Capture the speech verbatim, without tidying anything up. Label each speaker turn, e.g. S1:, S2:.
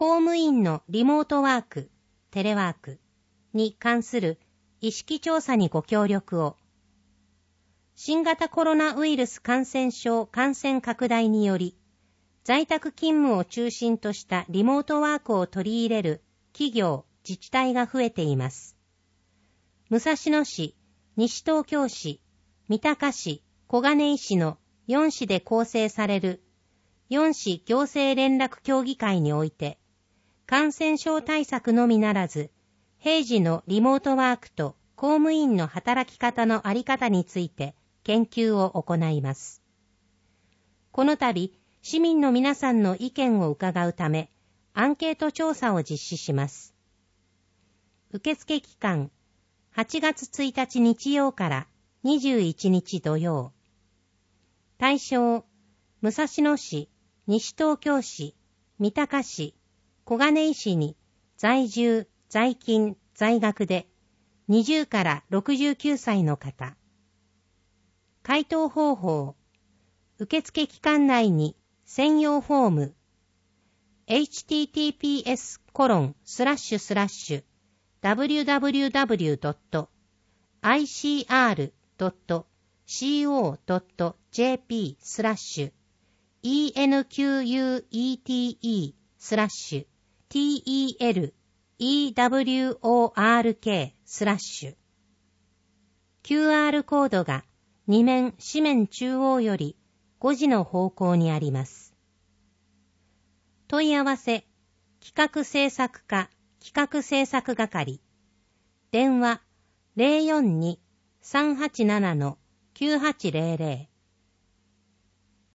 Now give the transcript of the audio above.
S1: 公務員のリモートワーク、テレワークに関する意識調査にご協力を。新型コロナウイルス感染症感染拡大により、在宅勤務を中心としたリモートワークを取り入れる企業、自治体が増えています。武蔵野市、西東京市、三鷹市、小金井市のよん市で構成されるよん市行政連絡協議会において、感染症対策のみならず、平時のリモートワークと公務員の働き方のあり方について研究を行います。この度、市民の皆さんの意見を伺うため、アンケート調査を実施します。受付期間、はちがつついたち日曜からにじゅういちにち土曜。対象、武蔵野市、西東京市、三鷹市、小金井市に在住、在勤、在学でにじゅうからろくじゅうきゅうさいの方。回答方法、受付期間内に専用フォーム エイチティーティーピーエスコロンスラッシュスラッシュダブリューダブリューダブリュードットアイシーアールドットシーオードットジェーピースラッシュイーエヌキューユーイーティーイースラッシュティーイーエルイーダブリューオーアールケースラッシュ キューアール コードがに面紙面中央よりごじの方向にあります。問い合わせ、企画制作課企画制作係。電話 ゼロよんに さんはちなな きゅうはちゼロゼロ